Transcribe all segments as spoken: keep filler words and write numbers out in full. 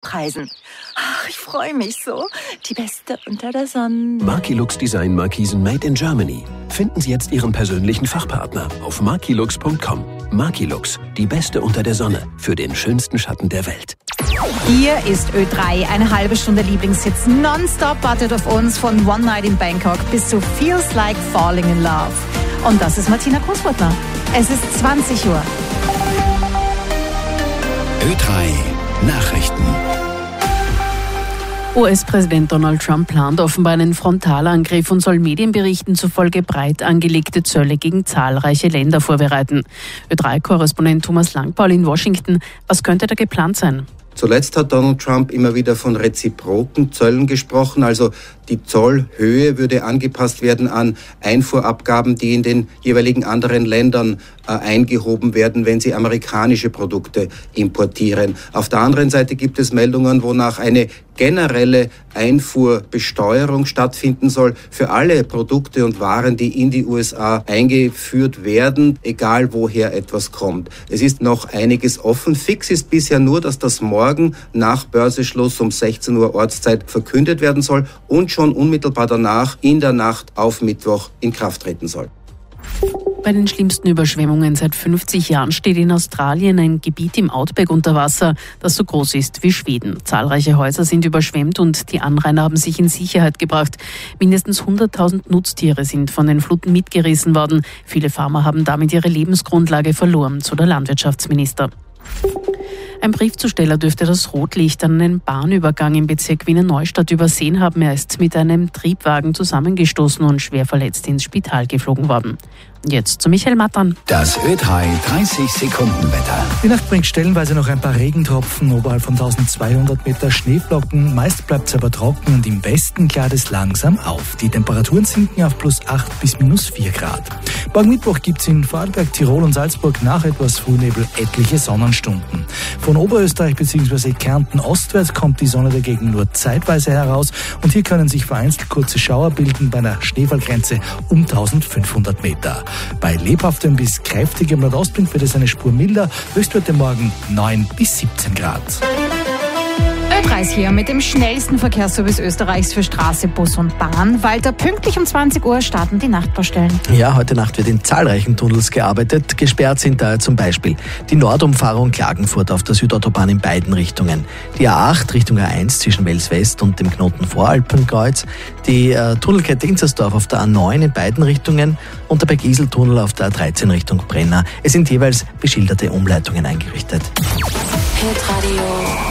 Preisen. Ach, ich freue mich so. Die beste unter der Sonne. Markilux Design Markisen made in Germany. Finden Sie jetzt Ihren persönlichen Fachpartner auf markilux punkt com. Markilux, die beste unter der Sonne für den schönsten Schatten der Welt. Hier ist Ö drei, eine halbe Stunde Lieblingshits nonstop wartet auf uns von One Night in Bangkok bis zu Feels Like Falling in Love. Und das ist Martina Großwurtner. Es ist zwanzig Uhr. Ö drei Nachrichten. U S-Präsident Donald Trump plant offenbar einen Frontalangriff und soll Medienberichten zufolge breit angelegte Zölle gegen zahlreiche Länder vorbereiten. Ö drei Korrespondent Thomas Langpaul in Washington. Was könnte da geplant sein? Zuletzt hat Donald Trump immer wieder von reziproken Zöllen gesprochen, also die Zollhöhe würde angepasst werden an Einfuhrabgaben, die in den jeweiligen anderen Ländern äh, eingehoben werden, wenn sie amerikanische Produkte importieren. Auf der anderen Seite gibt es Meldungen, wonach eine generelle Einfuhrbesteuerung stattfinden soll für alle Produkte und Waren, die in die U S A eingeführt werden, egal woher etwas kommt. Es ist noch einiges offen. Fix ist bisher nur, dass das morgen nach Börseschluss um sechzehn Uhr Ortszeit verkündet werden soll und schon unmittelbar danach in der Nacht auf Mittwoch in Kraft treten soll. Bei den schlimmsten Überschwemmungen seit fünfzig Jahren steht in Australien ein Gebiet im Outback unter Wasser, das so groß ist wie Schweden. Zahlreiche Häuser sind überschwemmt und die Anrainer haben sich in Sicherheit gebracht. Mindestens hunderttausend Nutztiere sind von den Fluten mitgerissen worden. Viele Farmer haben damit ihre Lebensgrundlage verloren, so der Landwirtschaftsminister. Ein Briefzusteller dürfte das Rotlicht an einem Bahnübergang im Bezirk Wiener Neustadt übersehen haben. Er ist mit einem Triebwagen zusammengestoßen und schwer verletzt ins Spital geflogen worden. Jetzt zu Michael Mattern. Das Ö drei dreißig Sekunden Wetter. Die Nacht bringt stellenweise noch ein paar Regentropfen, oberhalb von tausendzweihundert Meter Schneeflocken. Meist bleibt es aber trocken und im Westen klart es langsam auf. Die Temperaturen sinken auf plus acht bis minus vier Grad. Morgen Mittwoch gibt es in Vorarlberg, Tirol und Salzburg nach etwas Frühnebel etliche Sonnenstunden. Von Oberösterreich bzw. Kärnten ostwärts kommt die Sonne dagegen nur zeitweise heraus und hier können sich vereinzelt kurze Schauer bilden bei einer Schneefallgrenze um eintausendfünfhundert Meter. Bei lebhaftem bis kräftigem Nordostwind wird es eine Spur milder, Höchstwerte morgen neun bis siebzehn Grad. Ö drei hier mit dem schnellsten Verkehrsservice Österreichs für Straße, Bus und Bahn. Walter, pünktlich um zwanzig Uhr starten die Nachtbaustellen. Ja, heute Nacht wird in zahlreichen Tunnels gearbeitet. Gesperrt sind daher zum Beispiel die Nordumfahrung Klagenfurt auf der Südautobahn in beiden Richtungen, die A acht Richtung A eins zwischen Wels West und dem Knoten Voralpenkreuz, die äh, Tunnelkette Inzersdorf auf der A neun in beiden Richtungen und der Bergiseltunnel auf der A dreizehn Richtung Brenner. Es sind jeweils beschilderte Umleitungen eingerichtet. Hitradio.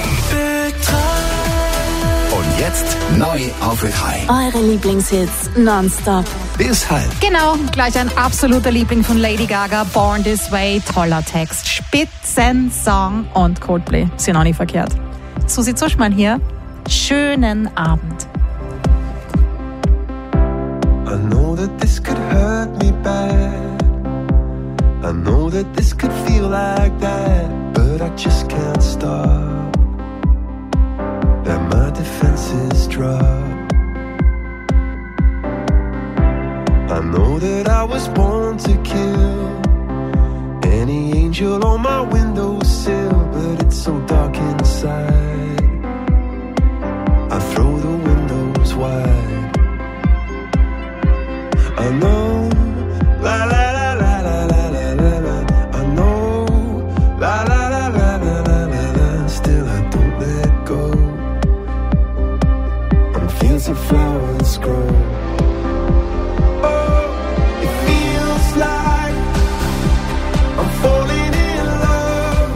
Und jetzt neu auf Ö drei. Eure Lieblingshits nonstop. Bis halb. Genau, gleich ein absoluter Liebling von Lady Gaga, Born This Way, toller Text, Spitzensong und Coldplay, sind auch nicht verkehrt. Susi Zuschmann hier, schönen Abend. I know that this could hurt me bad. I know that this could feel like that, but I just can't stop. That my defenses drop. I know that I was born to kill any angel on my windowsill, but it's so dark inside. I throw the windows wide. I know, la la la la la la la la la. I know, la la la la la la la la. Still I don't let go. I'm fields of flowers grow. Oh, it feels like I'm falling in love.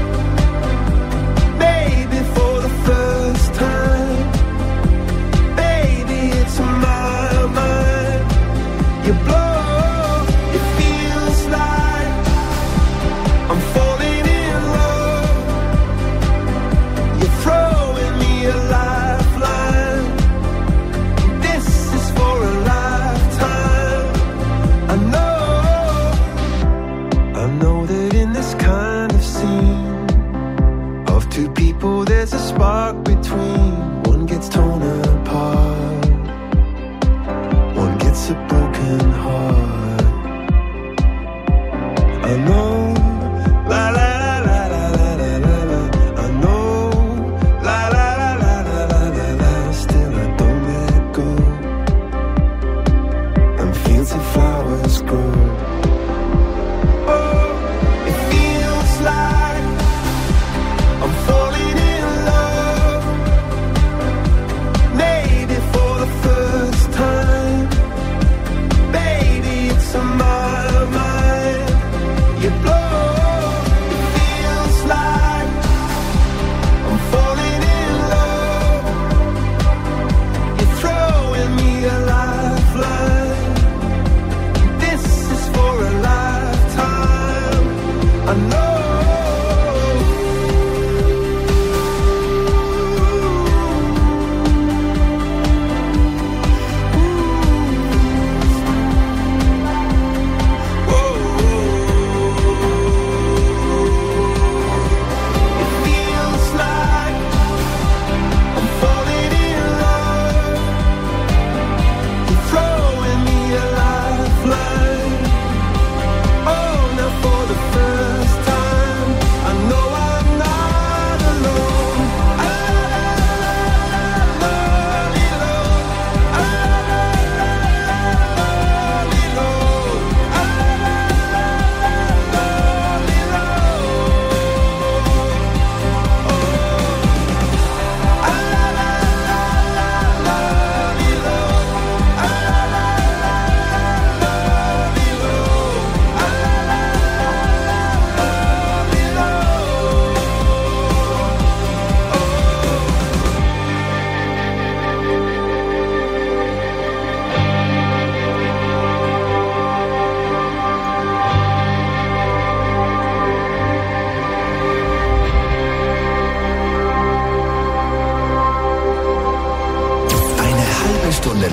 Maybe for the first time. Baby, it's my mind. You blow, it feels like I'm falling in love. You're throwing me a lifeline. This is for a lifetime. I know, I know that in this kind of scene of two people there's a spark between. One gets torn apart, one gets a broken heart. I know, la la la la la la la la. I know, la la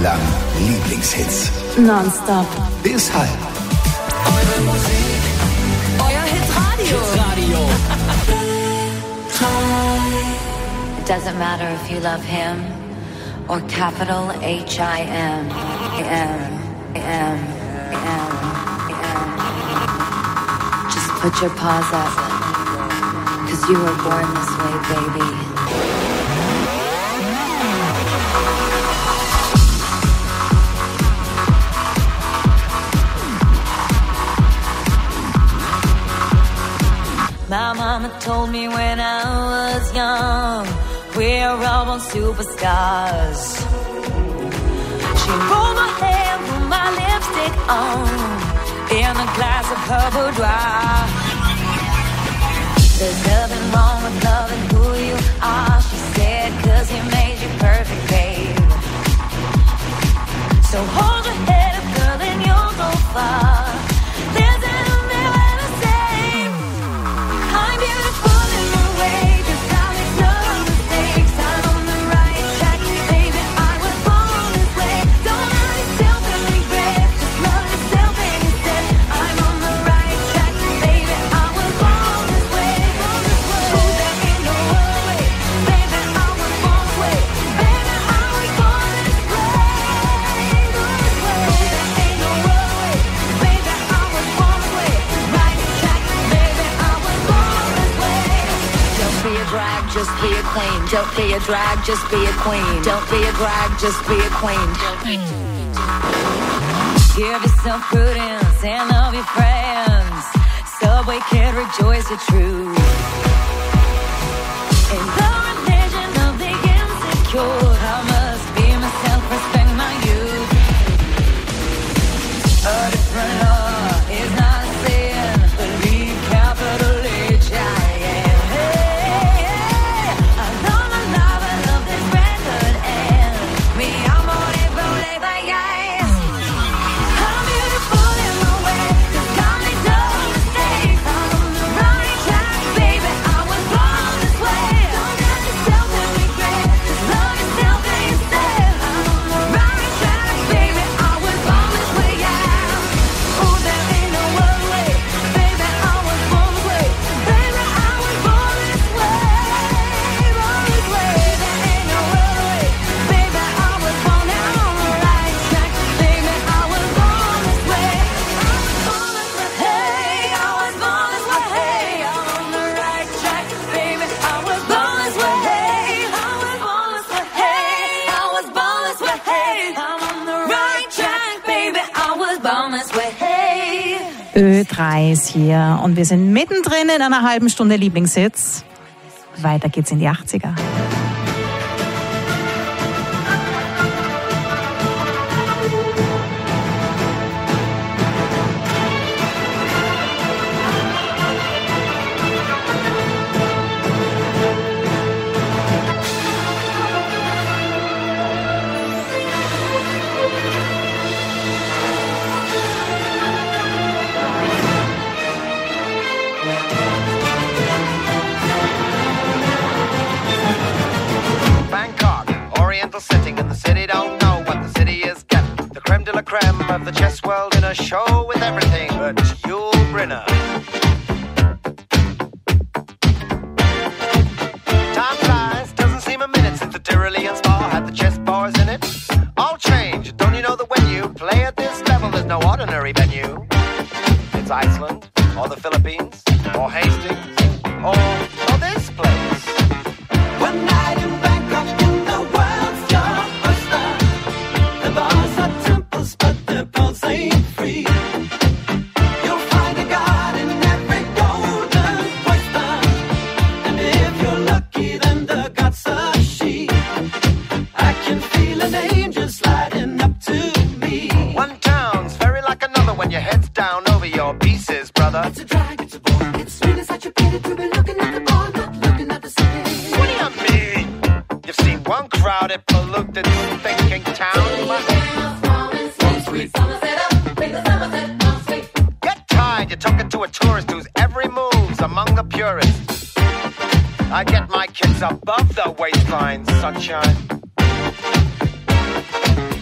lang Lieblingshits. Nonstop. Bis halb. Eure Musik, euer Hitradio. Hitradio. It doesn't matter if you love him or capital H I M. M. M. M. M. Just put your paws up, 'cause you were born this way, baby. My mama told me when I was young, we're all born superstars. She rolled my hair, put my lipstick on, in a glass of her boudoir. There's nothing wrong with loving who you are, she said, 'cause he made you perfect, babe. So hold your head up, girl, and you'll go far. There's an just be a queen. Don't be a drag, just be a queen. Don't be a drag, just be a queen. Give yourself prudence and love your friends. Subway kid, rejoice your truth. In the religion of the insecure, I must be myself, respect my youth. A different law is not a sin, believe capital H I M. Ö drei ist hier und wir sind mittendrin in einer halben Stunde Lieblingshits. Weiter geht's in die achtziger. Setting in the city, don't know what the city is getting. The creme de la creme of the chess world in a show with everything but Yul Brynner. Time flies, doesn't seem a minute since the Tyrolean Spa had the chess bars in it. All change, don't you know that when you play at this level, there's no ordinary venue. It's Iceland, or the Philippines, or Hastings, or, or this place. One night in Bangkok, in the world's blockbuster. The bars are temples, but the pulse ain't free. You'll find a god in every golden oyster, and if you're lucky, then the god's a she. I can feel an angel sliding up to me. One town's very like another when your head's down over your pieces, brother. It's a drag, it's a bore, it's really such a pity to be looking at the bar, not looking at the city. What do you mean? You've seen one crowded, polluted, thinking town. Get tired, you're talking to a tourist whose every move's among the purists. I get my kids above the waistline, sunshine.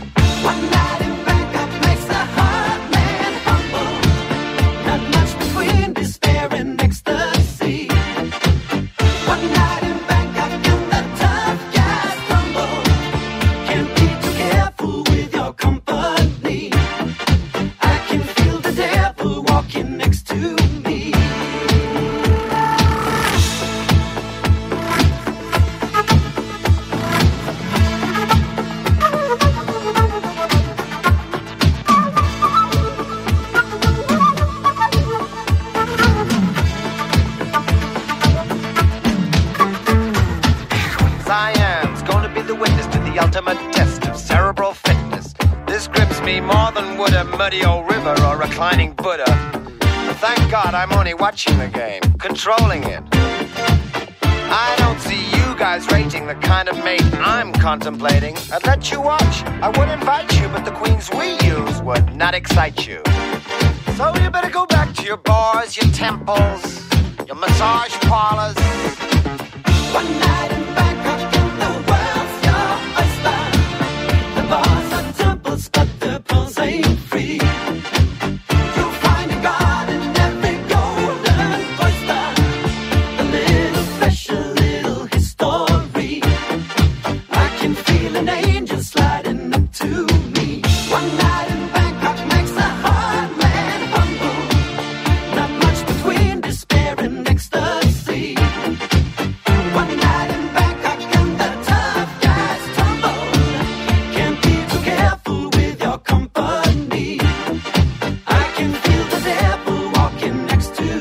Muddy old river or reclining Buddha. But thank God I'm only watching the game, controlling it. I don't see you guys rating the kind of mate I'm contemplating. I'd let you watch, I would invite you, but the queens we use would not excite you. So you better go back to your bars, your temples, your massage parlors. One night in Bangkok and the world's your oyster. The bars are temples, but the pulse ain't free. You'll find a god in every golden oyster. A little fresh, a little history. I can feel an angel sliding up to me. One night in Bangkok makes a hard man humble. Not much between despair and ecstasy. One night in Bangkok and the tough guys tumble. Can't be too careful with your company. I can feel the devil walking next to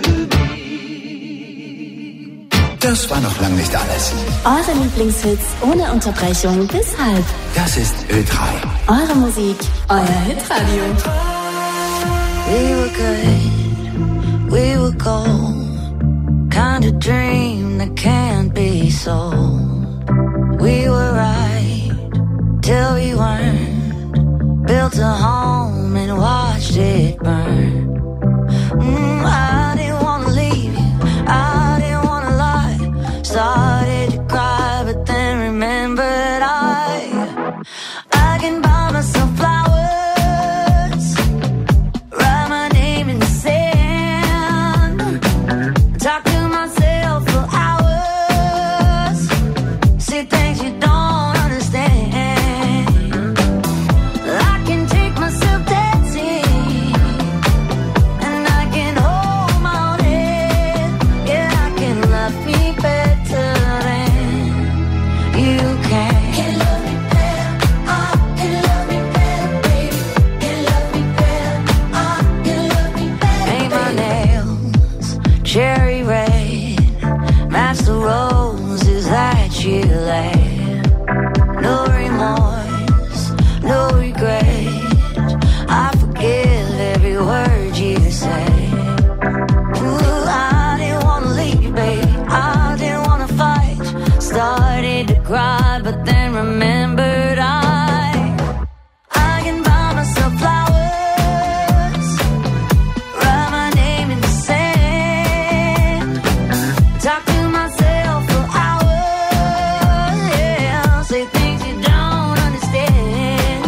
me. Das war noch lang nicht alles. Eure Lieblingshits ohne Unterbrechung bis halb. Das ist Ö drei. Eure Musik, euer Hitradio. We were good, we were gold. Kind of dream that can't be sold. We were right till we weren't. Built a home and watched it burn. Mm, I didn't wanna leave you, I didn't wanna lie. Started to cry, but then remembered I I can buy myself flowers, write my name in the sand, talk to myself for hours, see things you don't understand. I can take myself dancing, and I can hold my own head. Yeah, I can love me better than you can. Can love me better, I can love me better, baby. Can love me better, I can love me better. Paint my nails cherry red, match the roses that you laid. No remorse, no regret. I forgive every word you say. Ooh, I didn't wanna leave, baby. I didn't wanna fight. Started to cry, but then remembered I I can buy myself flowers, write my name in the sand, talk to myself for hours, yeah, say things you don't understand.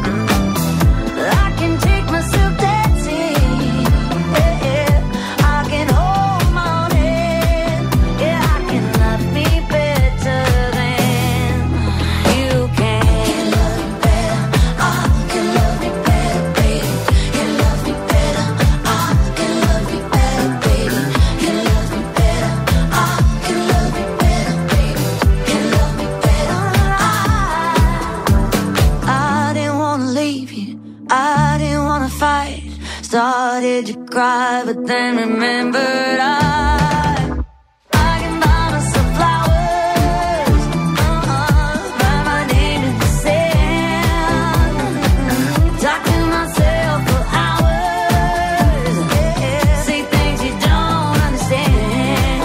I can take myself dancing, yeah, yeah. I can hold my own head, yeah, I can love me better than you can. Can love me better, I can love me better, baby. Can love me better, I can love me better, baby. Can love me better, I can love me better, baby. Can love me better, I I didn't wanna leave you, I didn't wanna fight. Started to cry, but then remembered I I can buy myself flowers, uh-uh, write my name in the sand, talk to myself for hours, yeah, say things you don't understand.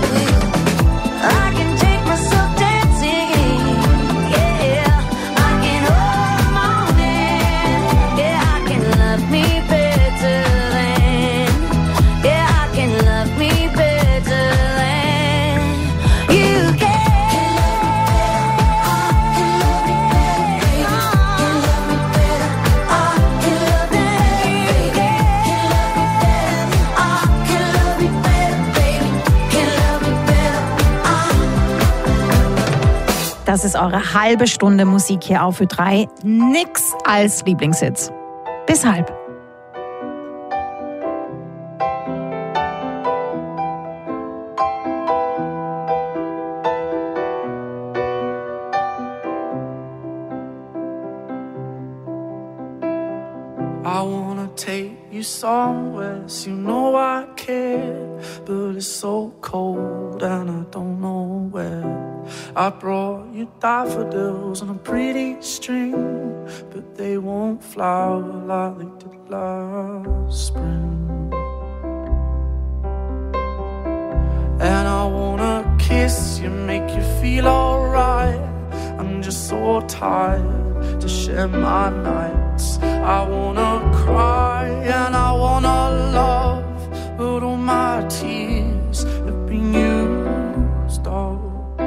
I can take myself dancing, yeah, I can hold my own hand, yeah, I can love me better than, yeah, I can love me better. Das ist eure halbe Stunde Musik hier auf Ö drei. Nix als Lieblingshits. Bis halb. I wanna take you somewhere, so you know I care, but it's so cold and I don't know where. I brought you daffodils on a pretty string, but they won't flower like they did last spring. And I wanna kiss you, make you feel alright. I'm just so tired to share my nights. I wanna cry and I wanna love, but all my tears have been used up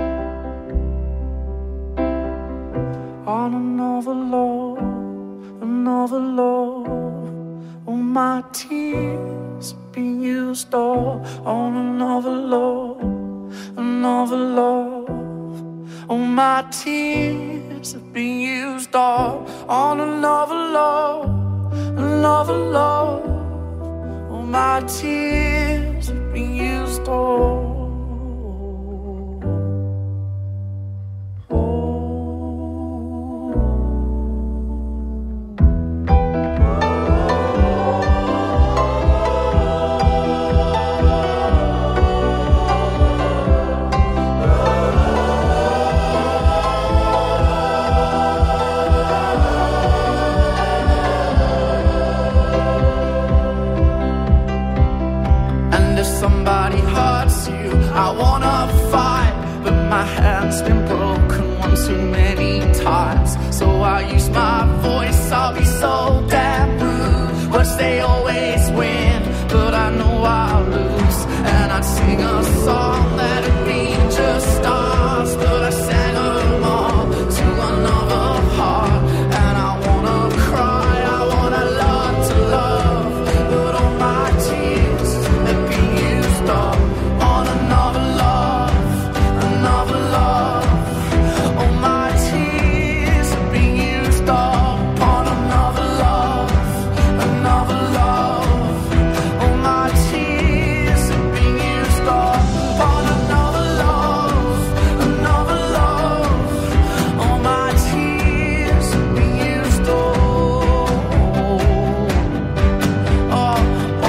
on another love, another love. All my tears have been used up on another love, another love. All my tears have been used up on another love, another love. All my tears have been used up. I wanna fight, but my hand's been broken one too many times. So I use my voice, I'll be so damn rude. But they always win, but I know I'll lose. And I'd sing a song that'd be just stars, but I sang them all to another heart. And I wanna cry, I wanna learn to love, but all my tears have been used up on another love, another love. All my tears have been used up on another love, another love. All my tears have been used up on another love, another love. All my tears have been used up. Oh, oh.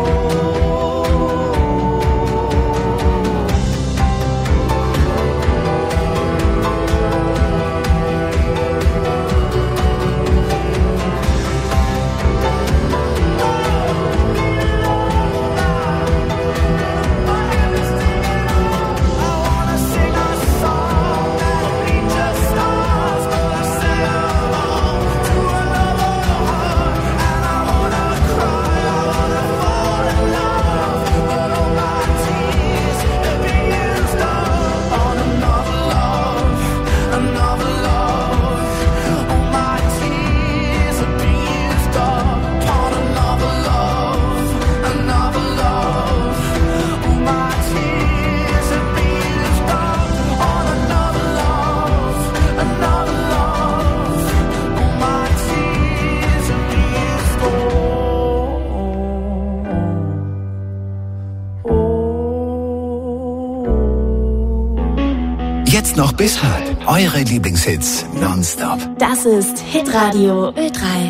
Jetzt noch bis halb. Eure Lieblingshits nonstop. Das ist Hitradio Ö drei.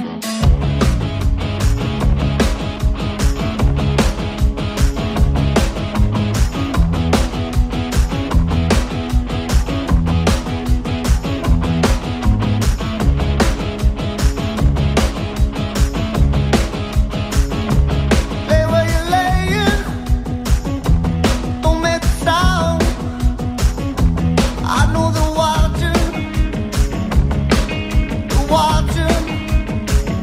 Watching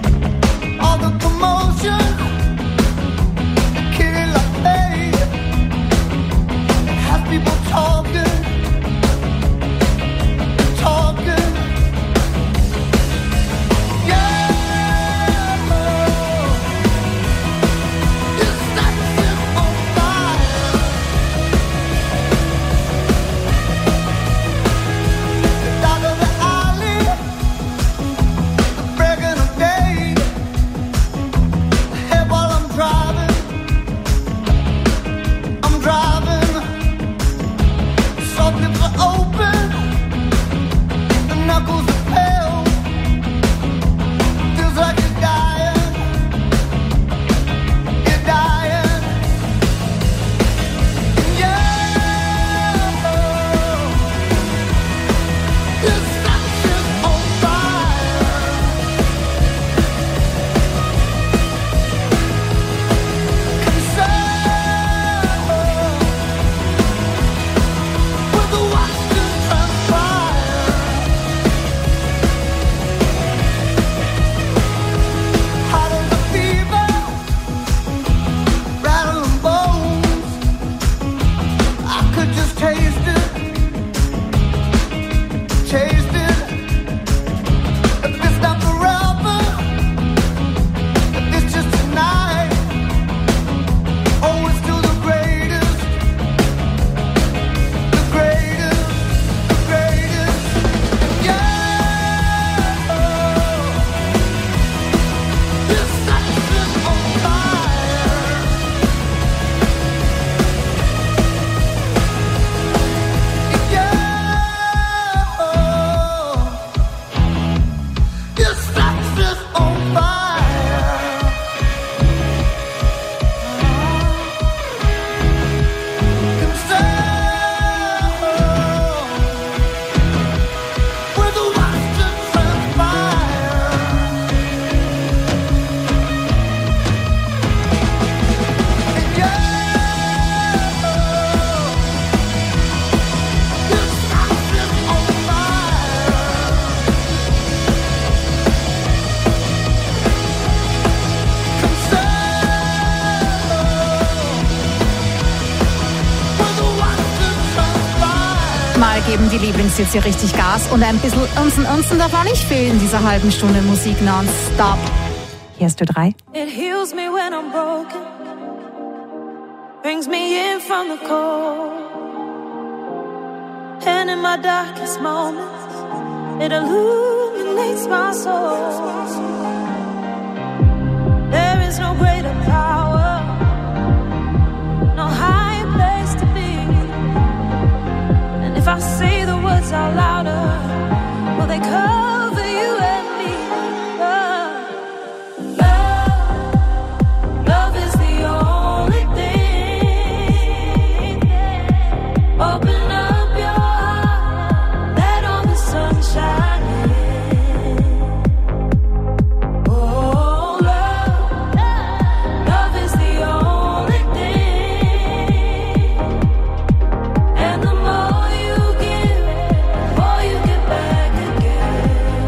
Geben die Lieblingshits hier richtig Gas und ein bisschen Unsen Unsen darf auch nicht fehlen in dieser halben Stunde Musik nonstop. Hier ist Ö drei. It heals me when I'm broken, brings me in from the cold, and in my darkest moments it illuminates my soul. There is no greater power, no higher place to be. And if I say the words out louder, will they cover you and me? Love, love, love is the only thing. Open up your heart, let all the sunshine in. Oh, love, love is the only thing. And the more you give, the more you get back again.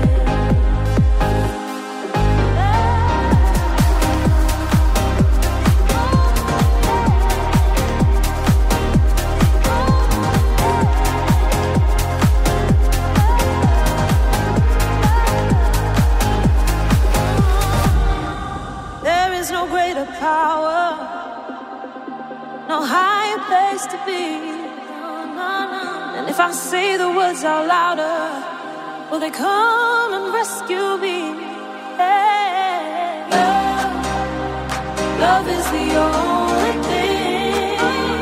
There is no greater power, no higher place to be. And if I say the words out louder, will they come and rescue me? Hey, love, love is the only thing.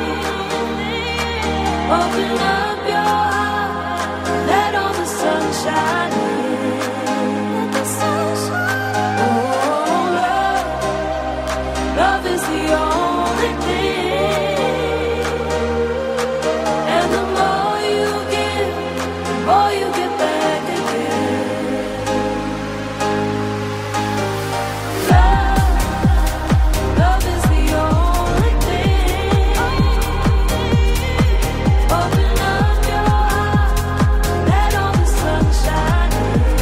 Open up your heart, let all the sunshine in. Let the sunshine. Oh, love, love is the only thing. And the more you give, the more you get back again. Love, love is the only thing. Open up your heart, let all the sunshine in.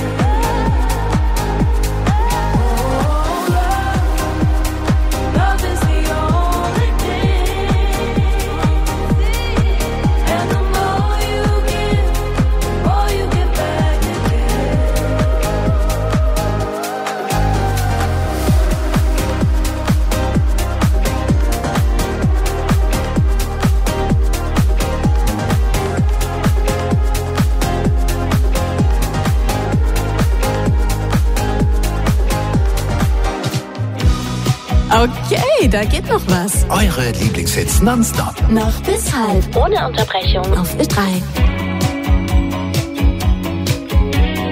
Oh, love, love is the only thing. And the more you give, the more you get back again. Okay, da geht noch was. Eure Lieblingshits nonstop. Noch bis halb. Ohne Unterbrechung. Auf Ö drei.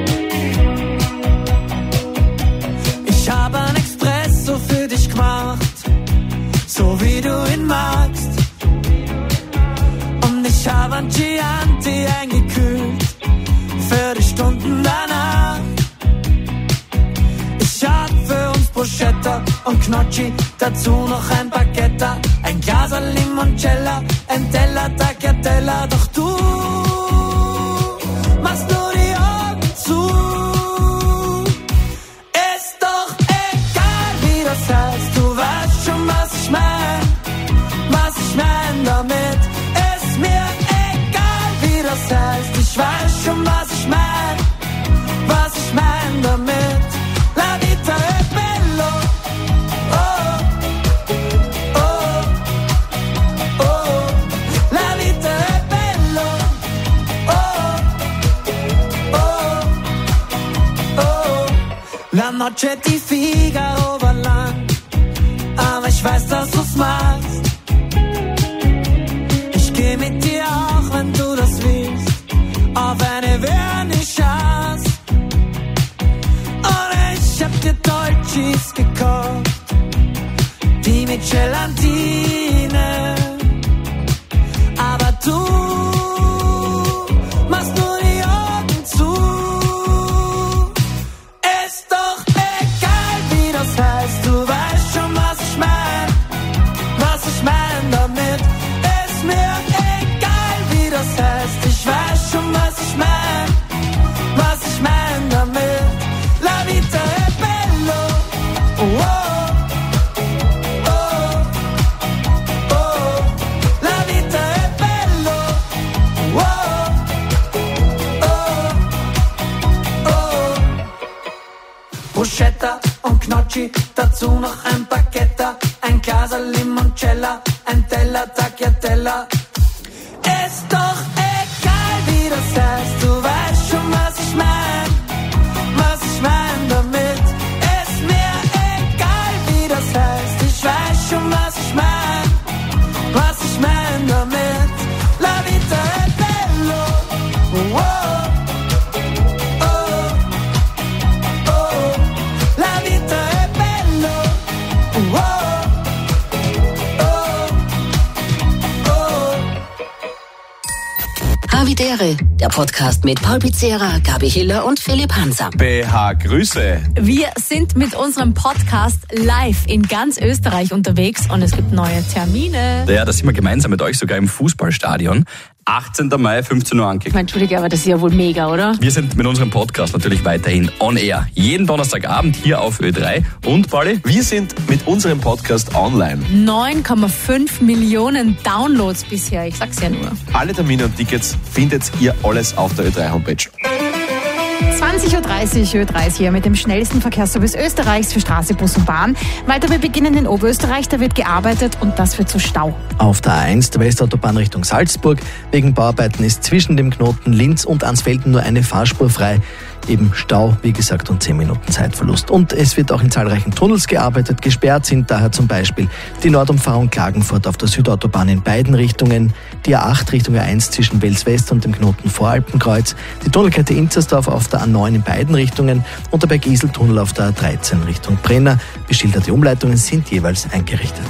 und Gnocchi, dazu noch ein Baguette, ein Glas Limoncello, ein Teller Tagliatella. Doch du machst nur die Augen zu. Ist doch egal, wie das heißt, du weißt schon, was ich mein, was ich mein damit. Ist mir egal, wie das heißt, ich weiß schon, was ich mein, was ich mein damit. La vita è bello, oh, oh, oh, la vita è bello, oh, oh, oh. La noche di Figaro war lang, aber ich weiß, dass du's magst. Ich geh mit dir auch, wenn du das willst, auf eine Vernissage. Und ich hab dir Dolcis gekauft, die mit Gelatine. Aber du machst nur die Augen zu. Ist doch egal, wie das heißt, du weißt schon, was ich mein, was ich mein damit. Ist mir egal, wie das heißt, ich weiß schon, was ich mein, was ich mein damit. La vita è bello, oh, oh, oh, la vita è bello, oh, oh, oh. Bruschetta und Gnocchi, dazu noch ein Baguette, ein Glas Limoncello, ein Teller Tagliatella. Ist doch egal, wie das heißt, du weißt schon, was ich mein, was ich mein damit. Ist mir egal, wie das heißt, ich weiß schon, was ich mein, was ich mein damit. La vita è bello, oh, oh, oh, la vita è bello, oh, oh, oh. Havidere, der Podcast mit Paul Pizzera, Gabi Hiller und Philipp Hanser. B H, Grüße. Wir sind mit unserem Podcast live in ganz Österreich unterwegs und es gibt neue Termine. Ja, da sind wir gemeinsam mit euch sogar im Fußballstadion. achtzehnten Mai, fünfzehn Uhr angekündigt. Entschuldige, aber das ist ja wohl mega, oder? Wir sind mit unserem Podcast natürlich weiterhin on air. Jeden Donnerstagabend hier auf Ö drei. Und, Pauli? Wir sind mit unserem Podcast online. neun Komma fünf Millionen Downloads bisher, ich sag's ja nur. Alle Termine und Tickets findet ihr alles auf der Ö drei Homepage. zwanzig Uhr dreißig, Ö drei ist hier mit dem schnellsten Verkehrsservice Österreichs für Straße, Bus und Bahn. Weiter, wir beginnen in Oberösterreich, da wird gearbeitet und das führt zu Stau. Auf der A eins, der Westautobahn Richtung Salzburg. Wegen Bauarbeiten ist zwischen dem Knoten Linz und Ansfelden nur eine Fahrspur frei. Eben Stau, wie gesagt, und zehn Minuten Zeitverlust. Und es wird auch in zahlreichen Tunnels gearbeitet. Gesperrt sind daher zum Beispiel die Nordumfahrung Klagenfurt auf der Südautobahn in beiden Richtungen, die A acht Richtung A eins zwischen Wels West und dem Knoten Voralpenkreuz, die Tunnelkette Inzersdorf auf der A neun in beiden Richtungen und der Bergiseltunnel auf der A dreizehn Richtung Brenner. Beschilderte Umleitungen sind jeweils eingerichtet.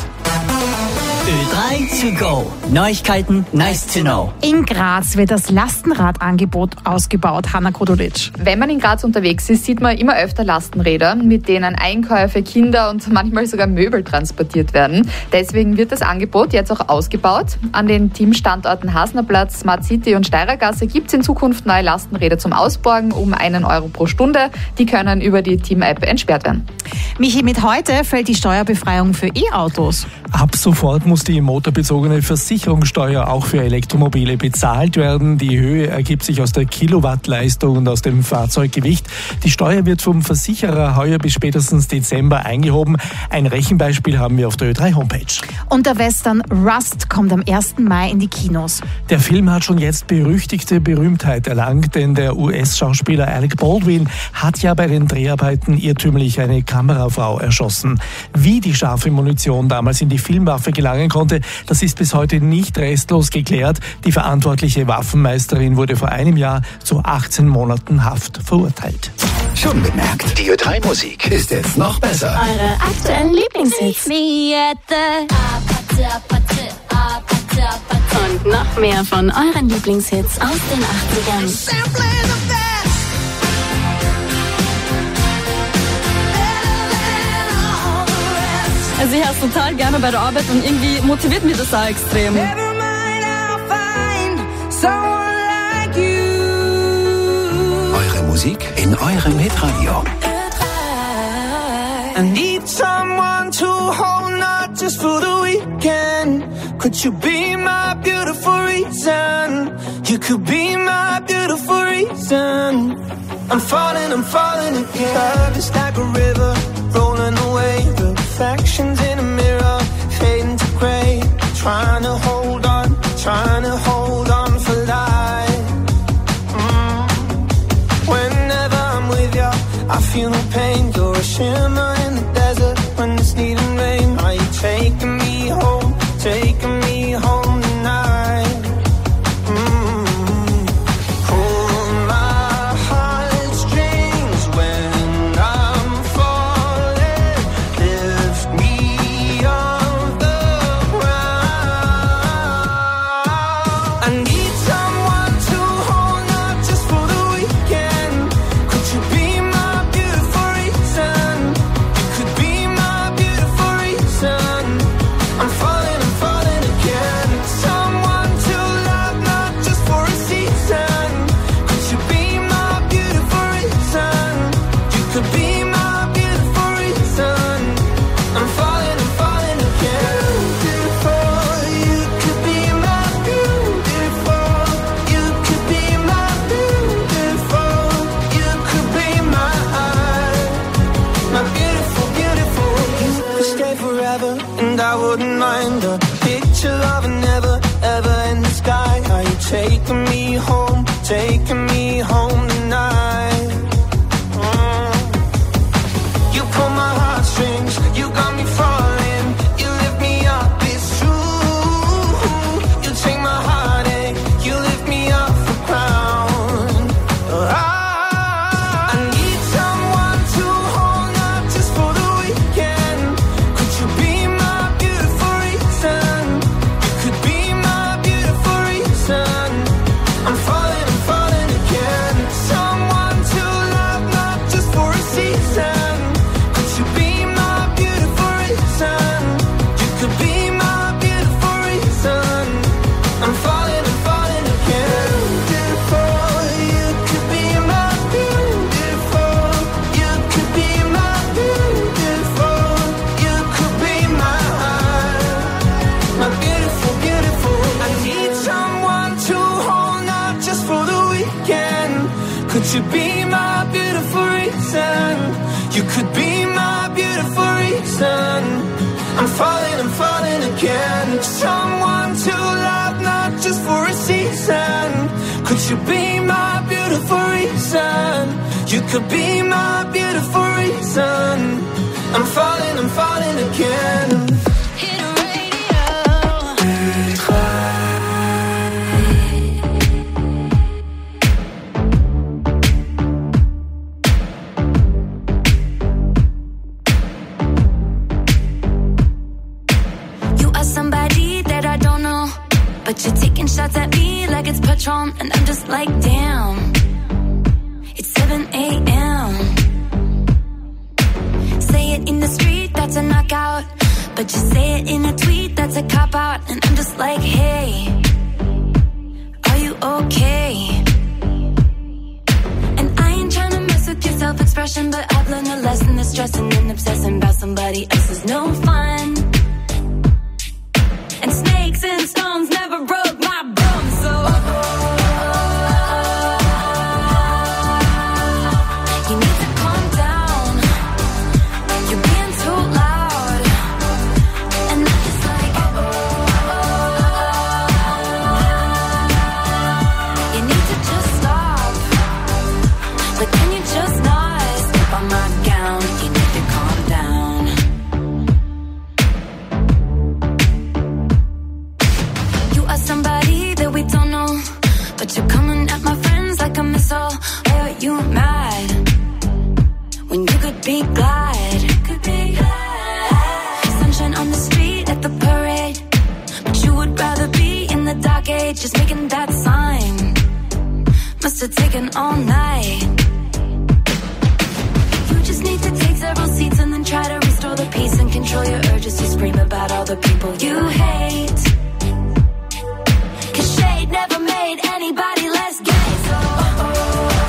Ö drei to go. Neuigkeiten, nice to know. In Graz wird das Lastenradangebot ausgebaut. Hanna Kodulic. Wenn man in Graz unterwegs ist, sieht man immer öfter Lastenräder, mit denen Einkäufe, Kinder und manchmal sogar Möbel transportiert werden. Deswegen wird das Angebot jetzt auch ausgebaut. An den Teamstandorten Hasnerplatz, Smart City und Steirergasse gibt es in Zukunft neue Lastenräder zum Ausborgen um einen Euro pro Stunde. Die können über die Team-App entsperrt werden. Michi, mit heute fällt die Steuerbefreiung für E-Autos. Ab sofort muss die motorbezogene Versicherungssteuer auch für Elektromobile bezahlt werden. Die Höhe ergibt sich aus der Kilowattleistung und aus dem Fahrzeuggewicht. Die Steuer wird vom Versicherer heuer bis spätestens Dezember eingehoben. Ein Rechenbeispiel haben wir auf der Ö drei Homepage. Und der Western Rust kommt am ersten Mai in die Kinos. Der Film hat schon jetzt berüchtigte Berühmtheit erlangt, denn der U S-Schauspieler Alec Baldwin hat ja bei den Dreharbeiten irrtümlich eine Kamerafrau erschossen. Wie die scharfe Munition damals in die Filmwaffe gelangen konnte, das ist bis heute nicht restlos geklärt. Die verantwortliche Waffenmeisterin wurde vor einem Jahr zu achtzehn Monaten Haft verurteilt. Schon bemerkt, die Ö drei Musik ist jetzt noch besser. Eure aktuellen Lieblingshits. Und noch mehr von euren Lieblingshits aus den achtzigern. höre es total gerne bei der Arbeit und irgendwie motiviert mich das auch extrem. Eure Musik in eurem Hitradio. I need someone to hold, not just for the weekend. Could you be my beautiful reason? You could be my beautiful reason. I'm falling, I'm falling again. Love is like a river, rolling away. Reflections in a mirror, fading to grey. Trying to hold on, trying to hold on for life. Mm. Whenever I'm with you, I feel no pain. You're a shimmer in the desert when it's needing rain. Are you taking me home, taking me home tonight? Mm. Pull my heartstrings when I'm falling. Lift me off the ground. I need someone to hold, not just for the weekend. Could you be my beautiful reason? You could be my beautiful reason. I'm falling, I'm falling again. Someone to love, not just for a season. Could you be my beautiful reason? You could be my beautiful reason. I'm falling, I'm falling again. Beautiful, you could be my beautiful. You could be my beautiful. You could be my my beautiful, beautiful. You could stay forever, and I wouldn't mind a picture of a never, ever in the sky. Are you taking me home, taking me home tonight? Mm. You pull my heartstrings, you got me falling. You lift me up, it's true. You take my heartache, you lift me off the ground. I need someone to hold, not just for the weekend. Could you be my beautiful reason? You could be my beautiful reason. I'm falling, I'm falling again. Someone to love, not just for a season. Could you be my beautiful reason? You could be my beautiful reason. I'm falling, I'm falling again. Beautiful, you could be my beautiful. You could be my beautiful. You could be my my beautiful, beautiful. I need someone to hold, not just for the weekend. Could you be my beautiful reason? You could be my beautiful reason. I'm falling, I'm falling again. Someone to love, not just for a season. Could you be my beautiful reason? You could be my beautiful reason. I'm falling, I'm falling again. You are somebody that I don't know, but you're taking shots at me like it's Patron, and I'm just like, damn. It's seven a.m. Say it in the street, that's a knockout, but you say it in a tweet, that's a cop-out, and I'm just like, hey, are you okay? And I ain't tryna mess with your self-expression, but I've learned a lesson that stressing and obsessing about somebody else is no fun. And snakes and stones never broke my bones, so you need to calm down. You're being too loud, and I'm just like, you need to just stop. But can you just not step on my gown? You need to calm down. You are somebody that we don't know, but you're coming at my friends like a missile. Why are you mad when you could be glad? Could be glad. Sunshine on the street at the parade, but you would rather be in the dark age, just making that sign. Must have taken all night. You just need to take several seats and then try to restore the peace and control your urges to spring the people you hate. Cause shade never made anybody less gay. So oh, oh,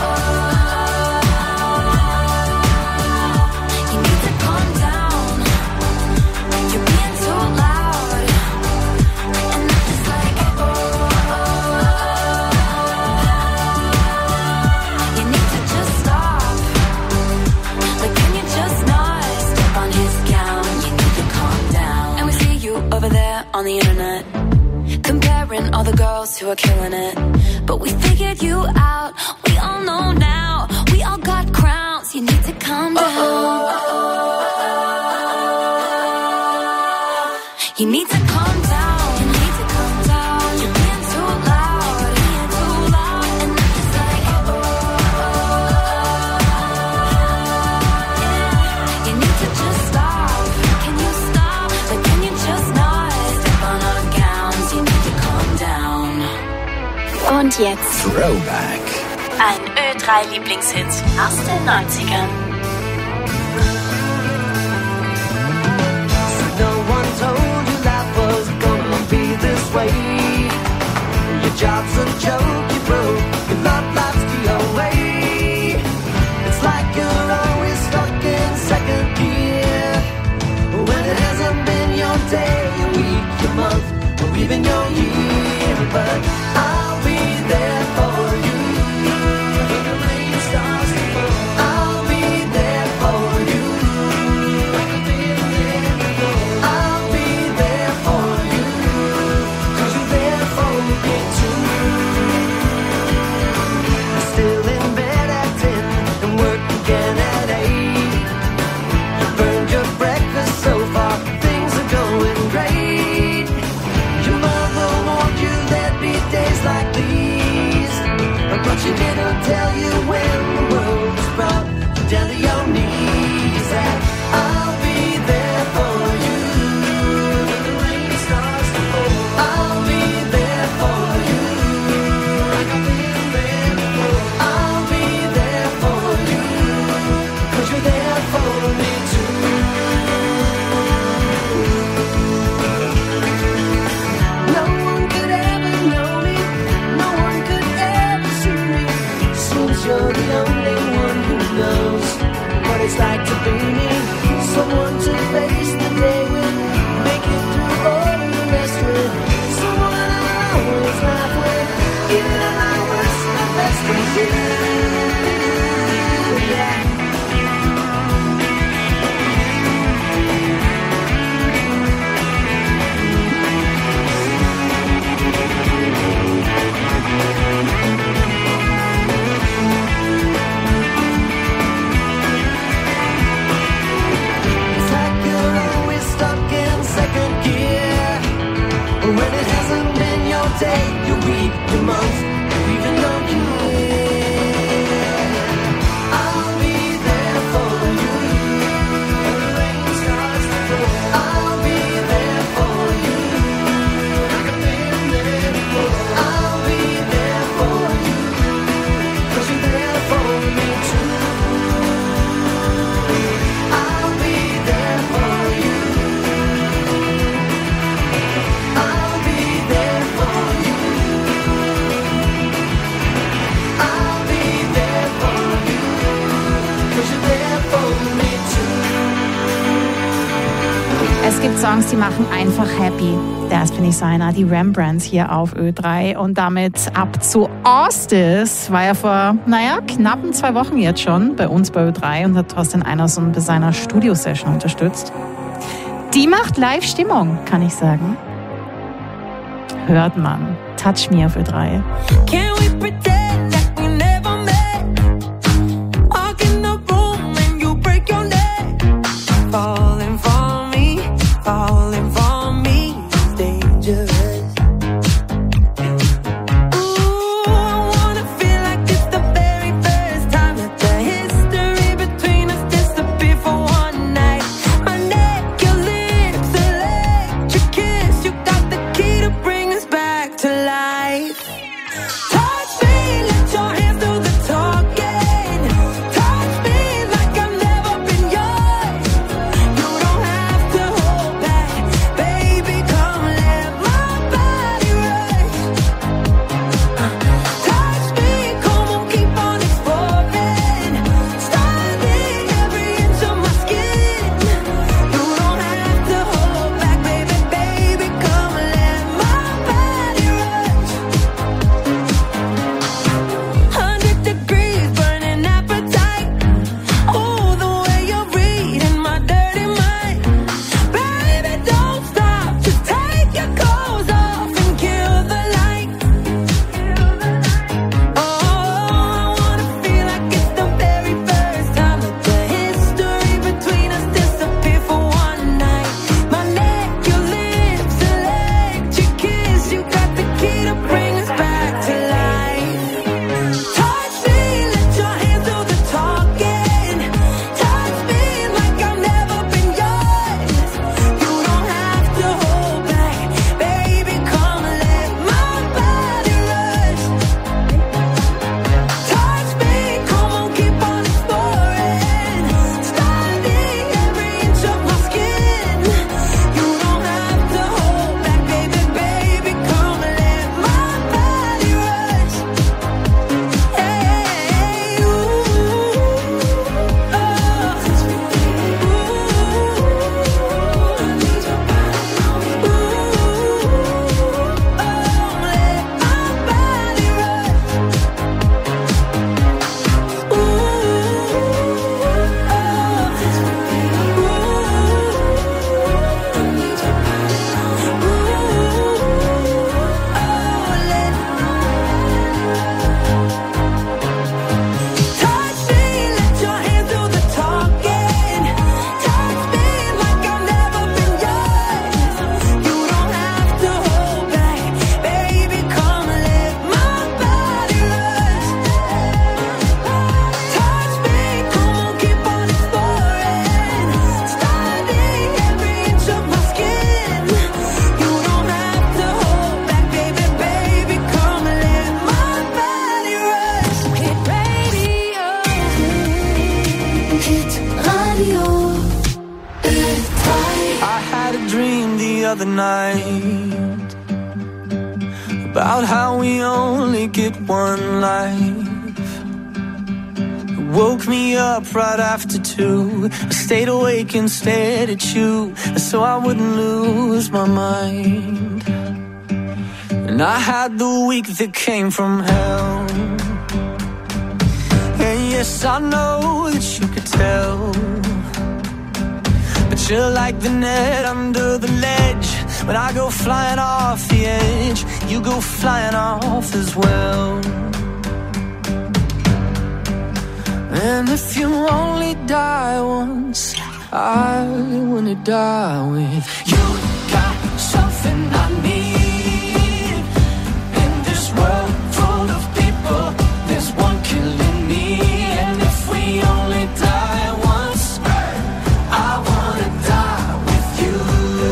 oh, you need to calm down. You're being too loud. And I'm just like oh, oh, oh, you need to just stop. Like can you just not step on his gown? You need to calm down. And we see you over there on the internet, comparing all the girls who are killing it. But we figured you out, we all know now. We all got crowns, you need to calm down. Oh, oh, oh, oh. You need to calm down, you need to calm down. You're being too loud, being too loud. And I'm just like oh, oh, oh, yeah. You need to just stop, can you stop? Like can you just not step on our gowns? You need to calm down. Und jetzt Throwback. ein Ö drei Lieblingshit aus den neunzigern. No one told you life was gonna be this way. Your job's a joke, you broke. Your love life's the away. It's like you're always stuck in second gear. When it hasn't been your day, your week, your month, or even your year. But I'll be there for you. When the rain starts to fall, I'll be there for you. Like I've been there before. I'll be there for you. Cause you're there for me too. I'm still in bed at ten and work again at eight. You burned your breakfast so far, things are going great. Your mother warned you there'd be days like these, but she didn't tell you when the world was brought you down to your knees. And I'll be there for you when the rain starts to fall. I'll be there for you like I've been there before. I'll be there for you cause you're there for me too. No one could ever know me, no one could ever see me. Seems you're the only one who knows what it's like to be me. Someone to face the day with, make it through all of the rest with. Someone I'll always laugh with, even at my worst, my best with you. Yeah. It's like you're always stuck in second gear. When it hasn't been your day, your week, your month, or even your year. I'll be there for you when the rain starts to fall. I'll be there for you like I've been there before. I'll be there for you cause you're there for me too. I'll be there for you. I'll be there for you. I'll be there for you cause you're there for me too. Es gibt Songs, die machen einfach happy. Das finde ich so einer, die Rembrandts hier auf Ö drei. Und damit ab zu Ostis, war ja vor, naja, knappen zwei Wochen jetzt schon bei uns bei Ö drei und hat Thorsten Einerson bei seiner Studiosession unterstützt. Die macht Live-Stimmung, kann ich sagen. Hört man. Touch Me auf Ö drei. Can we pretend like we never met? Walk in the room and you break your neck. Falling for me, falling for me is dangerous. Ooh, I wanna feel like it's the very first time that the history between us disappeared for one night. My neck, your lips, electric kiss. You got the key to bring us back to life. Touch me. Radio I had a dream the other night about how we only get one life. It woke me up right after two. I stayed awake and stared at you so I wouldn't lose my mind. And I had the week that came from hell. And yes, I know that you could tell, but you're like the net under the ledge. When I go flying off the edge, you go flying off as well. And if you only die once, I wanna die with you. Got something I need in this world full of people. There's one killing me, and if we only die once, I wanna die with you.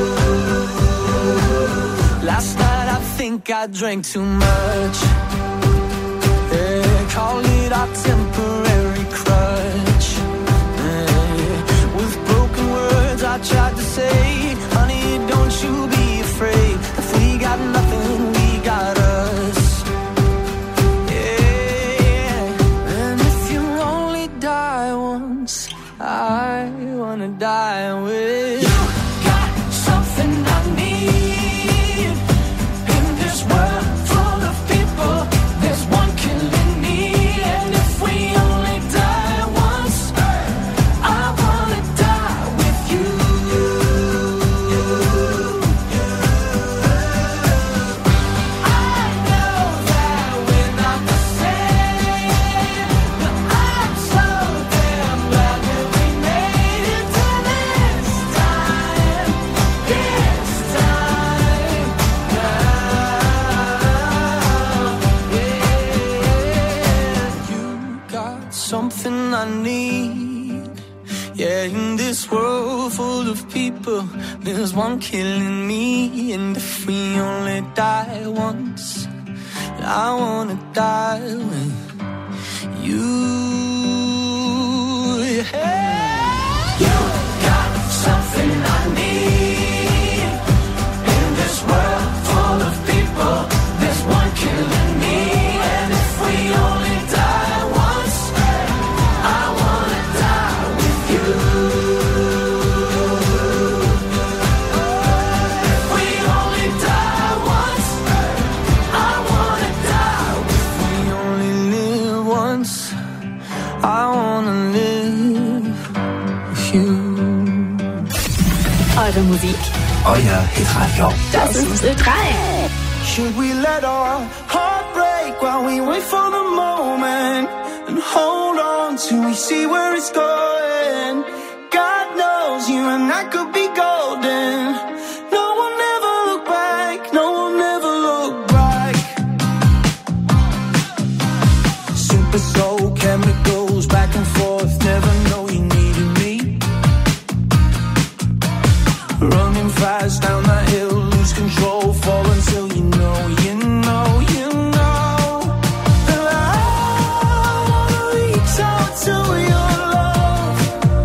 Last night I think I drank too much. Yeah, call it our temporary crutch. Yeah, with broken words I tried to say, honey, don't you be afraid. If we got nothing, we got us. Yeah, and if you only die once, I wanna die with you. Got something I need in this world full of people. There's one killing me, and if we only die once, I wanna die with you. I know that we're not the same, but I'm so damn glad that we made it to this time, this time now. Yeah, you got something I need. Yeah, in this world full of people, there's one killing me, and if we only die once, I wanna die with you. Yeah. You got something I need in this world full of people. There's one killing me, and if we only die once, I wanna die with you. If we only die once, I wanna die with you. If we only live once, I wanna live with you. Eure Musik. Euer Hitradio. Das ist Ö drei. Should we let our heart break while we wait for the moment and hold on till we see where it's going? God knows you and I could be golden. No one ever look back, no one ever look back. Super soul chemicals back and forth, never know you needed me. Running fast down that hill, lose control, fall until you know, you know, you know that I wanna reach out to your love.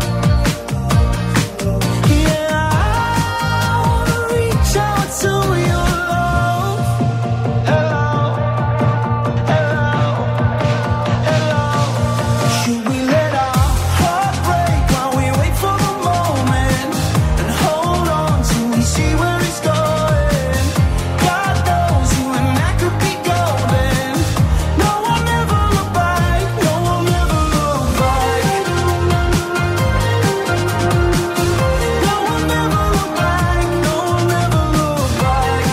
Yeah, I wanna reach out to your love. Hello, hello, hello. Should we let our heart break while we wait for the moment and hold on till we see where it's going? God knows you and I could be golden. No one ever look back, no one ever look back. No one ever look back, no one ever look back.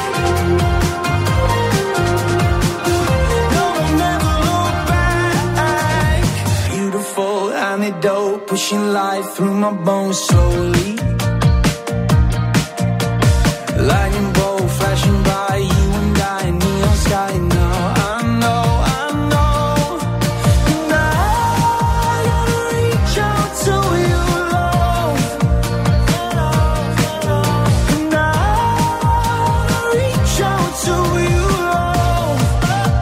No one ever look back. Beautiful antidote, pushing life through my bones slowly. Lightning bolt flashing by, you and I, neon sky now. I know, I know. And I gotta reach out to you, love. And I gotta reach out to you, love.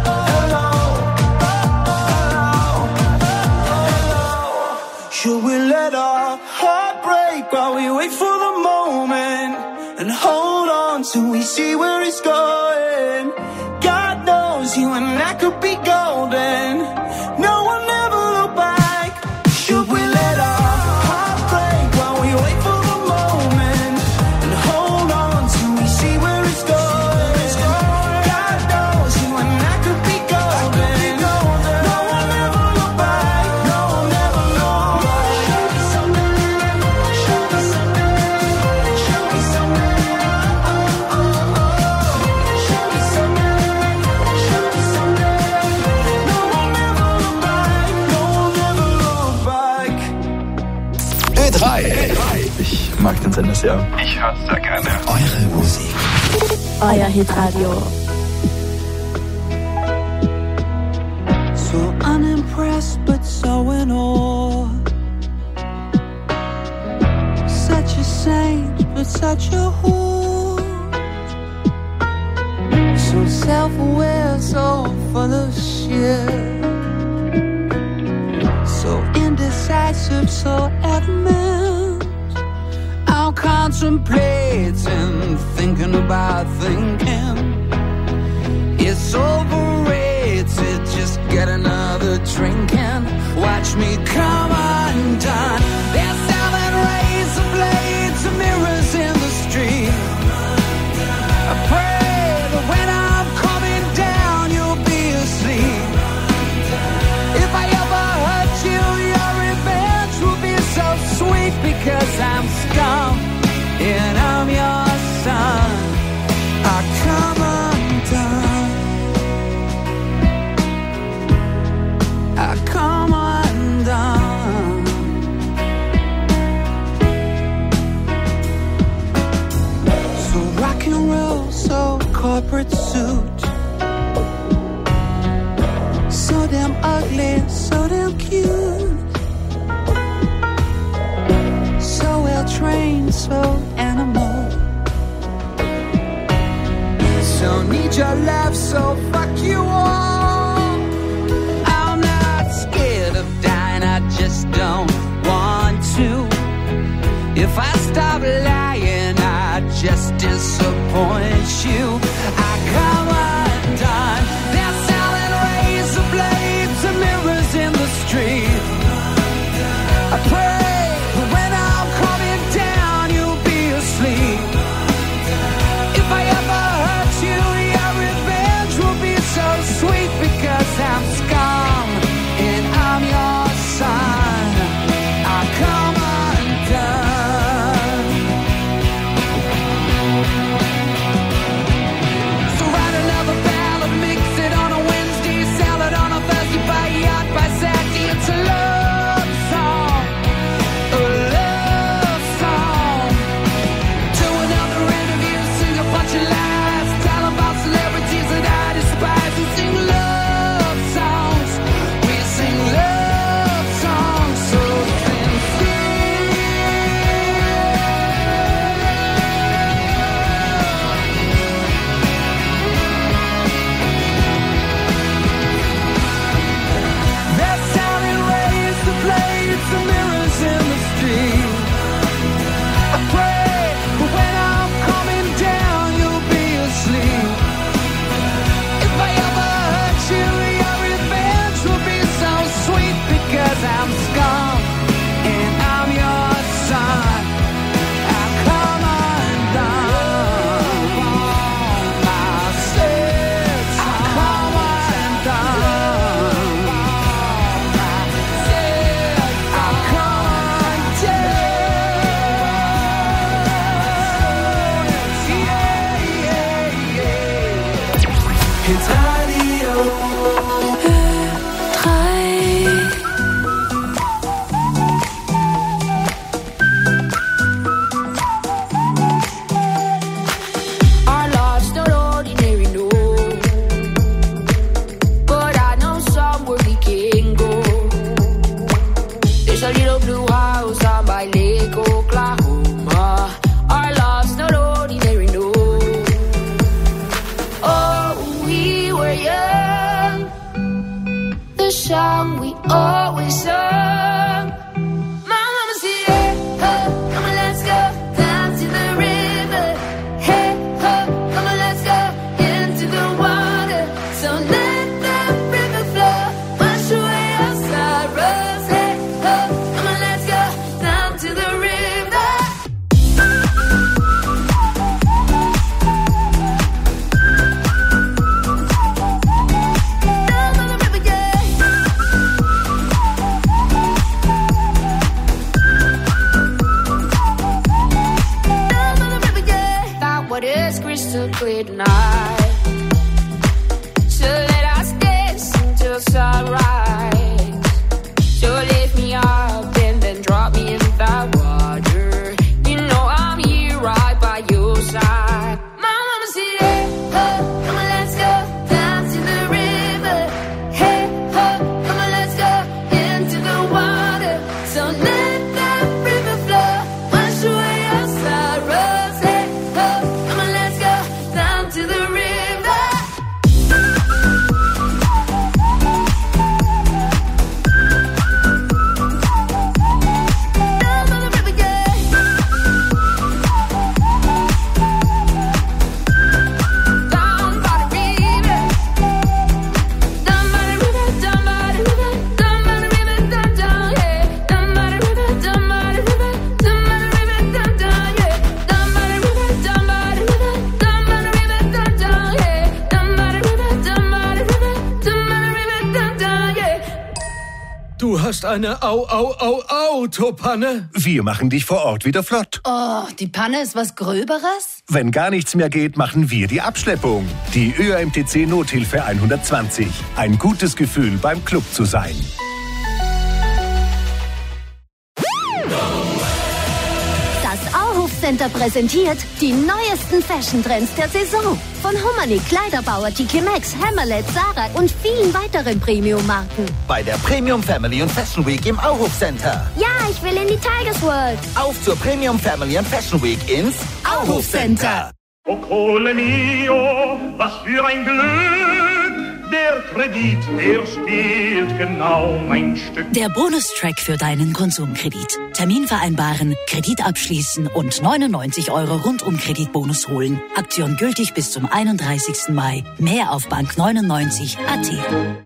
Hello, hello, hello. Should we let let our heart break while we wait for the moment and hold on till we see where it's going. God knows you and I could be golden. No one ever look back. Should we let our heart break while we wait for the moment and hold on till we see where it's going? God knows you and I could be golden. No one ever look back. No one ever look back. Show me something. Show me something. Show me something. Oh, oh, oh. Show me something. Show me something. No one ever look back. No one ever look back. Ö drei. Ich mag den Sender sehr. Ich höre sehr gerne. Eure Musik. Euer Hitradio. So unimpressed but so in awe. Such a saint but such a whore. So self-aware, so full of shit. So indecisive, so adamant. I'm contemplating, thinking about thinking. It's overrated, just get another drink and watch me come undone. They're selling razor blades and mirrors in the street. I pray that when I'm coming down, you'll be asleep. If I ever hurt you, your revenge will be so sweet because I'm scum and I'm your son. I come undone. I come undone. So rock and roll, so corporate suit. So damn ugly, so damn cute. So well trained, so animal. So need your love, so fuck you all. I'm not scared of dying, I just don't want to. If I stop lying, I just disappoint you. I come undone. They're selling razor blades and mirrors in the street. I pray that when I'm coming down, you'll be asleep. If I ever hurt you, your revenge will be so sweet because I'm scum and I'm your son. I come undone. So write another ballad, mix it on a Wednesday, sell it on a Thursday, buy a yacht by Saturday. It's a love song, a love song. Do another interview, sing a bunch of lies, tell about celebrities that I despise. We sing love songs, we sing love songs so sincere. They're selling razor blades and mirrors in the street. I pray that when I'm coming down, you'll be asleep. If I ever hurt you, your revenge will be so sweet because I'm scum and I'm your son. I come undone. I said I come undone. I said I come undone. Yeah, yeah, yeah. It's radio. Our love's not ordinary, no. But I know somewhere we can go. There's a little blue house down by Lake Oklahoma. Our love's not ordinary, no. Oh, we were young. The song we always sung. My mama midnight. So let us dance until sunrise. So lift me up and then drop me in that water. You know I'm here right by your side. My mama said, hey, ho, come on, let's go down to the river. Hey, ho, come on, let's go into the water. So let that river flow, wash away our sorrows. Hey, ho, come on, let's go down to the river. Du hast eine Au-Au-Au-Autopanne. Wir machen dich vor Ort wieder flott. Oh, die Panne ist was Gröberes? Wenn gar nichts mehr geht, machen wir die Abschleppung. Die Ö A M T C Nothilfe hundertzwanzig. Ein gutes Gefühl, beim Club zu sein. Das Auhof-Center präsentiert die neuesten Fashion-Trends der Saison. Von Humanik, Kleiderbauer, T K Maxx, Hammerlet, Zara und vielen weiteren Premium-Marken. Bei der Premium Family und Fashion Week im Auhof Center. Ja, ich will in die Tigers World. Auf zur Premium Family und Fashion Week ins Auhof Center. O Cole mio, was für ein Glück! Der Kredit, der spielt genau mein Stück. Der Bonustrack für deinen Konsumkredit. Termin vereinbaren, Kredit abschließen und neunundneunzig Euro Rundum-Kreditbonus holen. Aktion gültig bis zum einunddreißigsten Mai. Mehr auf bank neunundneunzig punkt a t.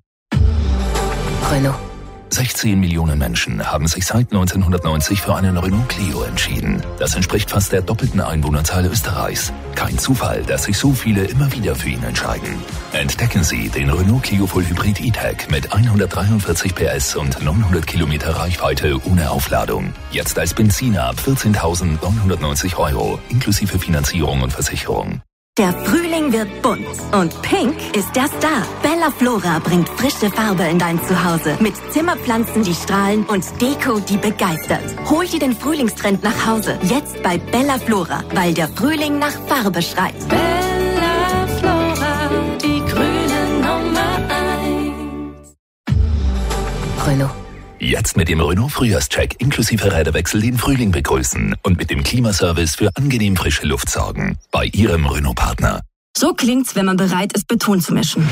Renault. sechzehn Millionen Menschen haben sich seit neunzehnhundertneunzig für einen Renault Clio entschieden. Das entspricht fast der doppelten Einwohnerzahl Österreichs. Kein Zufall, dass sich so viele immer wieder für ihn entscheiden. Entdecken Sie den Renault Clio Full Hybrid E-Tech mit hundertdreiundvierzig P S und neunhundert Kilometer Reichweite ohne Aufladung. Jetzt als Benziner ab vierzehntausendneunhundertneunzig Euro, inklusive Finanzierung und Versicherung. Der Frühling wird bunt und pink ist der Star. Bella Flora bringt frische Farbe in dein Zuhause mit Zimmerpflanzen, die strahlen und Deko, die begeistert. Hol dir den Frühlingstrend nach Hause. Jetzt bei Bella Flora, weil der Frühling nach Farbe schreit. Bella Flora, die grüne Nummer eins. Renault. Jetzt mit dem Renault Frühjahrscheck inklusive Räderwechsel den Frühling begrüßen und mit dem Klimaservice für angenehm frische Luft sorgen. Bei Ihrem Renault-Partner. So klingt's, wenn man bereit ist, Beton zu mischen.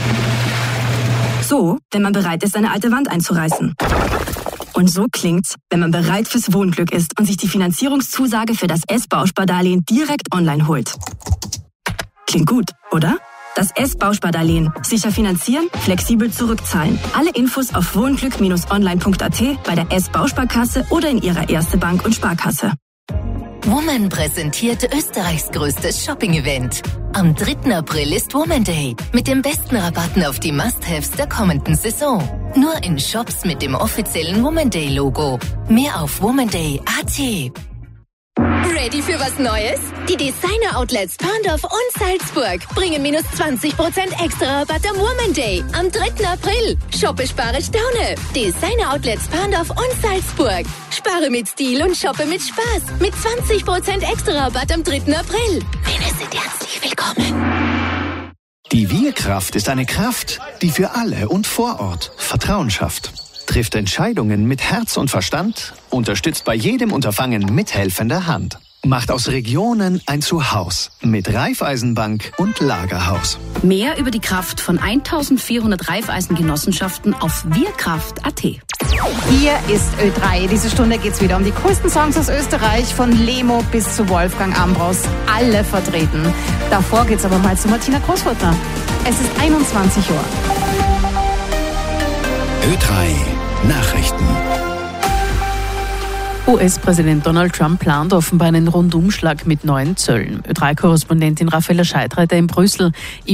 So, wenn man bereit ist, eine alte Wand einzureißen. Und so klingt's, wenn man bereit fürs Wohnglück ist und sich die Finanzierungszusage für das S-Bauspardarlehen direkt online holt. Klingt gut, oder? Das S-Bauspardarlehen. Sicher finanzieren, flexibel zurückzahlen. Alle Infos auf wohnglück Bindestrich online Punkt a t, bei der S-Bausparkasse oder in Ihrer Erste Bank und Sparkasse. Woman präsentiert Österreichs größtes Shopping-Event. Am dritten April ist Woman Day mit den besten Rabatten auf die Must-Haves der kommenden Saison. Nur in Shops mit dem offiziellen Woman Day-Logo. Mehr auf womanday Punkt a t. Ready für was Neues? Die Designer-Outlets Pandorf und Salzburg bringen minus zwanzig Prozent extra Rabatt am Woman Day am dritten April. Shoppe, spare, staune. Designer-Outlets Pandorf und Salzburg. Spare mit Stil und shoppe mit Spaß. Mit zwanzig Prozent extra Rabatt am dritten April. Wir sind herzlich willkommen. Die Wir-Kraft ist eine Kraft, die für alle und vor Ort Vertrauen schafft. Trifft Entscheidungen mit Herz und Verstand, unterstützt bei jedem Unterfangen mit helfender Hand. Macht aus Regionen ein Zuhause mit Raiffeisenbank und Lagerhaus. Mehr über die Kraft von eintausendvierhundert Raiffeisengenossenschaften auf wirkraft Punkt a t. Hier ist Ö drei. Diese Stunde geht es wieder um die coolsten Songs aus Österreich, von Lemo bis zu Wolfgang Ambros. Alle vertreten. Davor geht's aber mal zu Martina Großfurtner. Es ist einundzwanzig Uhr. Ö drei Nachrichten. U S-Präsident Donald Trump plant offenbar einen Rundumschlag mit neuen Zöllen. Ö drei Korrespondentin Raffaella Scheidreiter in Brüssel. E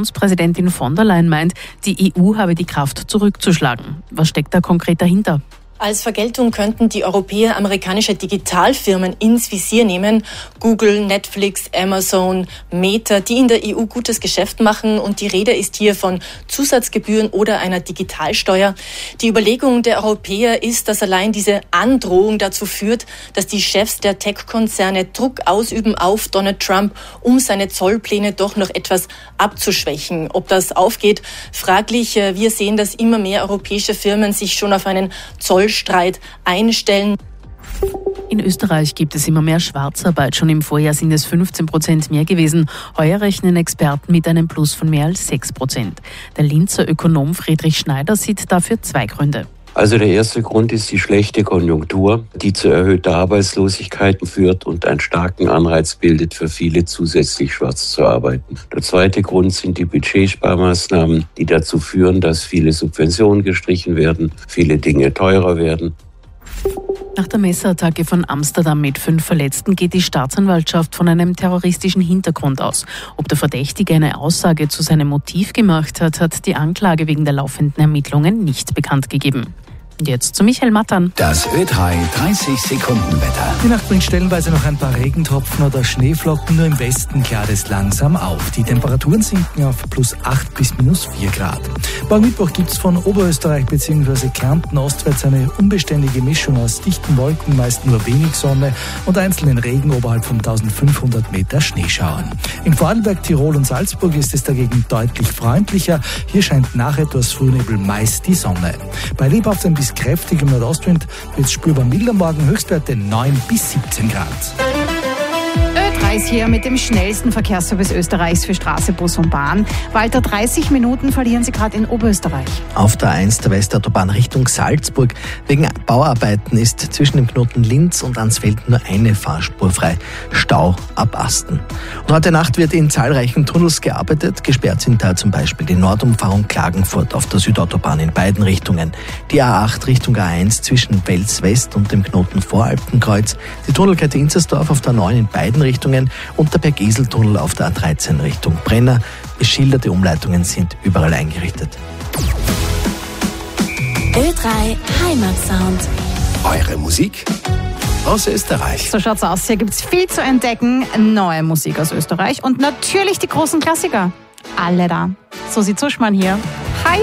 U-Kommissionspräsidentin von der Leyen meint, die E U habe die Kraft zurückzuschlagen. Was steckt da konkret dahinter? Als Vergeltung könnten die Europäer amerikanische Digitalfirmen ins Visier nehmen. Google, Netflix, Amazon, Meta, die in der E U gutes Geschäft machen. Und die Rede ist hier von Zusatzgebühren oder einer Digitalsteuer. Die Überlegung der Europäer ist, dass allein diese Androhung dazu führt, dass die Chefs der Tech-Konzerne Druck ausüben auf Donald Trump, um seine Zollpläne doch noch etwas abzuschwächen. Ob das aufgeht, fraglich. Wir sehen, dass immer mehr europäische Firmen sich schon auf einen Zoll Streit einstellen. In Österreich gibt es immer mehr Schwarzarbeit. Schon im Vorjahr sind es fünfzehn Prozent mehr gewesen. Heuer rechnen Experten mit einem Plus von mehr als sechs Prozent. Der Linzer Ökonom Friedrich Schneider sieht dafür zwei Gründe. Also der erste Grund ist die schlechte Konjunktur, die zu erhöhter Arbeitslosigkeit führt und einen starken Anreiz bildet, für viele zusätzlich schwarz zu arbeiten. Der zweite Grund sind die Budgetsparmaßnahmen, die dazu führen, dass viele Subventionen gestrichen werden, viele Dinge teurer werden. Nach der Messerattacke von Amsterdam mit fünf Verletzten geht die Staatsanwaltschaft von einem terroristischen Hintergrund aus. Ob der Verdächtige eine Aussage zu seinem Motiv gemacht hat, hat die Anklage wegen der laufenden Ermittlungen nicht bekannt gegeben. Und jetzt zu Michael Mattern. Das Ö drei dreißig Sekunden Wetter. Die Nacht bringt stellenweise noch ein paar Regentropfen oder Schneeflocken, nur im Westen klart es langsam auf. Die Temperaturen sinken auf plus acht bis minus vier Grad. Morgen Mittwoch gibt es von Oberösterreich bzw. Kärnten ostwärts eine unbeständige Mischung aus dichten Wolken, meist nur wenig Sonne und einzelnen Regen oberhalb von eintausendfünfhundert Meter Schneeschauern. In Vorarlberg, Tirol und Salzburg ist es dagegen deutlich freundlicher. Hier scheint nach etwas Frühnebel meist die Sonne. Bei lebhaftem bis kräftigem Nordostwind wird es spürbar milder morgen, Höchstwerte neun bis siebzehn Grad. Ö drei ist hier mit dem schnellsten Verkehrsservice Österreichs für Straße, Bus und Bahn. Weiter dreißig Minuten verlieren Sie gerade in Oberösterreich. Auf der eins der Westautobahn Richtung Salzburg. Wegen Bauarbeiten ist zwischen dem Knoten Linz und Ansfeld nur eine Fahrspur frei. Stau ab Asten. Und heute Nacht wird in zahlreichen Tunnels gearbeitet. Gesperrt sind da zum Beispiel die Nordumfahrung Klagenfurt auf der Südautobahn in beiden Richtungen. Die A acht Richtung A eins zwischen Wels West und dem Knoten Voralpenkreuz. Die Tunnelkette Inzersdorf auf der neun in beiden Richtungen und der Bergeseltunnel auf der A dreizehn Richtung Brenner. Beschilderte Umleitungen sind überall eingerichtet. Ö drei Heimatsound. Eure Musik aus Österreich. So schaut's aus. Hier gibt's viel zu entdecken. Neue Musik aus Österreich und natürlich die großen Klassiker. Alle da. Susi Zuschmann hier. Hi.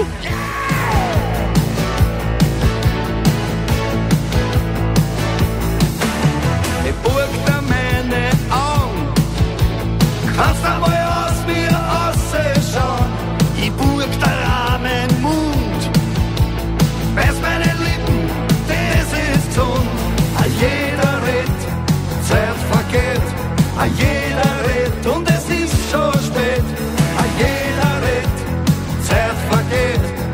Kannst einmal aus mir rausschauen, ich burg der Rahmen Mund. Weiß meine Lippen, das ist Zund. A jeder redt, Zeit vergeht. A jeder redt und es ist schon spät. A jeder redt, Zeit vergeht.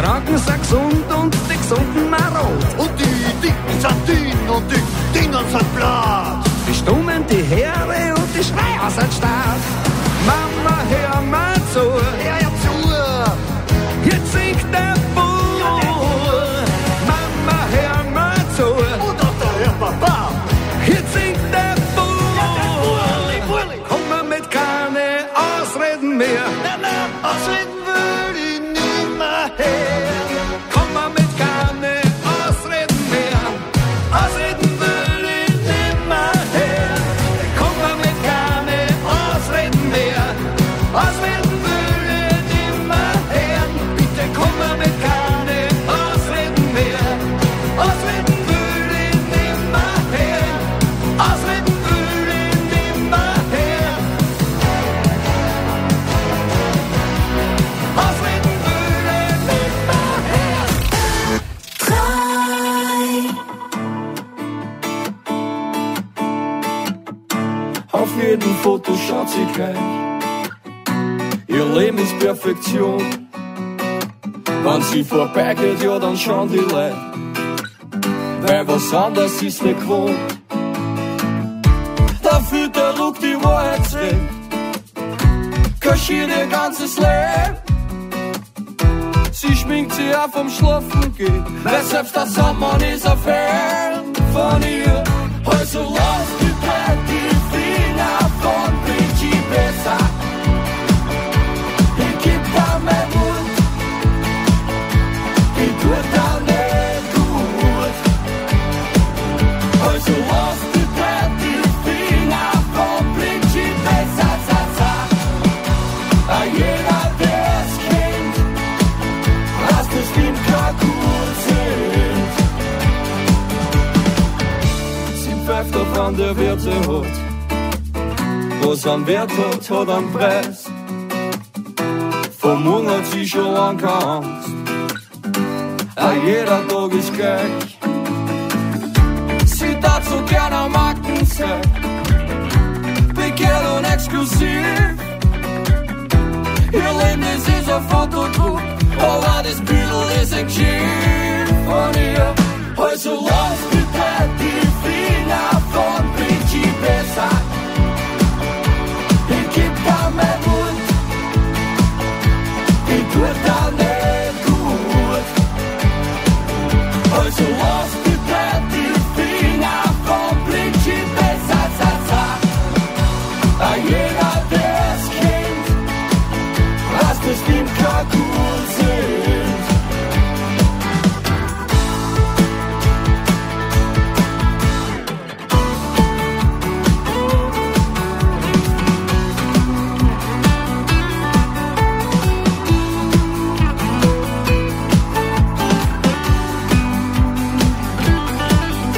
Kranken sind gesund und die Gesunden marot. Und die Dicken sind dünn und die Dinnen sind blatt. Die Stummen, die Heere und die Schreier sind stark. Mama, hör mal zu, hör ja zu. Jetzt singt der Bur. Mama, hör mal zu. Und auch der Herr Papa. Jetzt singt der Bur. Komm mit keine Ausreden mehr. Nein, nein, Ausreden will ich nicht mehr her. Komm mal mit keine Ausreden mehr. Ausreden will ich nicht mehr her. Komm mal mit keine Ausreden mehr. Ausreden will ich nicht mehr her. Bitte komm mal mit keine Ausreden mehr. Ausreden will ich nicht mehr her. Ausreden will ich nicht mehr her. Ausreden will ich nicht mehr her. Auf jedem Foto schaut sie gleich. Ihr Leben ist Perfektion. Wenn sie vorbeigeht, ja, dann schauen die Leute. Weil was anderes ist nicht gewohnt. Da fühlt der Look die Wahrheit weg. Kaschiert ihr ganzes Leben. Sie schminkt sich auf vom Schlafen gehen. Weil selbst der Sandmann ist ein Fan von ihr. Also lass die Welt die Finger von Principessa. Ich geb da mein Mund. Ich tut da nicht gut. Also lass die Welt die Finger von Principessa. Sa, sa. A jeder, der es kennt, lasst es ihm klar gut sind. Sie pfeift auf an der Wirte hat. Was am Wert hat, hat am Preis. Vom Morgen hat sie schon lang keine Angst. A jeder Tag ist gleich. Sie tat so gern am Akten sein. Begehrt und exklusiv. Ihr Leben, das ist ein Fotodruck. Aber das Büdel ist ein Geschichte.